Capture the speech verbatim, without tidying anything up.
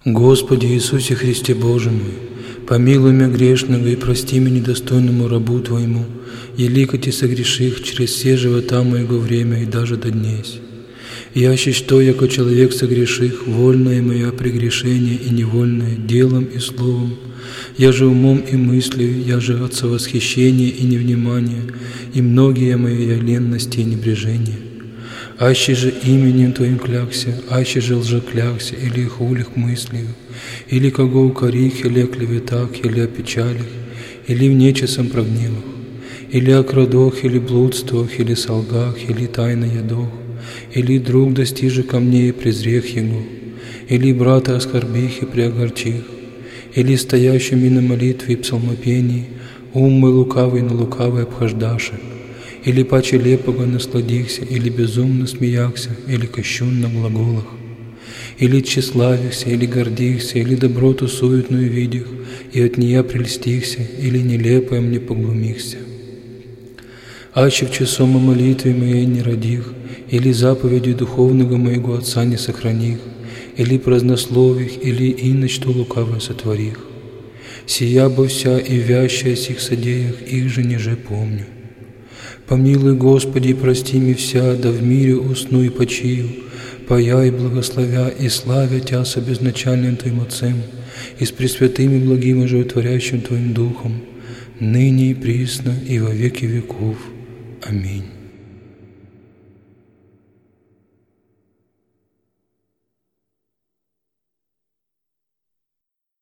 Господи Иисусе Христе Боже мой, помилуй меня грешного и прости меня недостойному рабу Твоему, еликоти согреших через все живота моего время и даже до днесь. Яще что, яко человек согреших, вольное мое прегрешение и невольное, делом и словом, я же умом и мыслью, я же от совосхищения и невнимания, и многие мои я ленности и небрежения. Аще же именем Твоим клякся, аще же лжеклякся, или хулих мыслью, или кого укорих, или о клеветах, или о печалях, или в нечестном прогневах, или о крадох, или блудствах, или солгах, или тайно ядох, или друг достижи ко мне и презрех его, или брата оскорбих и преогорчих, или стоящими на молитве и псалмопении, ум мой лукавый на лукавый обхождаши, или паче лепого насладихся, или безумно смеяхся, или кощун на глаголах, или тщеславихся, или гордихся, или доброту суетную видях, и от нея прельстихся, или нелепое мне поглумихся. Аще в часом о молитве моей не родих, или заповеди духовного моего Отца не сохраних, или празднослових, или иночту лукаво сотворих. Сия бо вся и вящая сих содеях, их же ниже помню. Помилуй, Господи, и прости ми вся, да в мире усну и почию, пая и благословя, и славя Тя с обезначальным Твоим Отцем, и с пресвятым и благим и животворящим Твоим Духом, ныне и присно, и во веки веков. Аминь.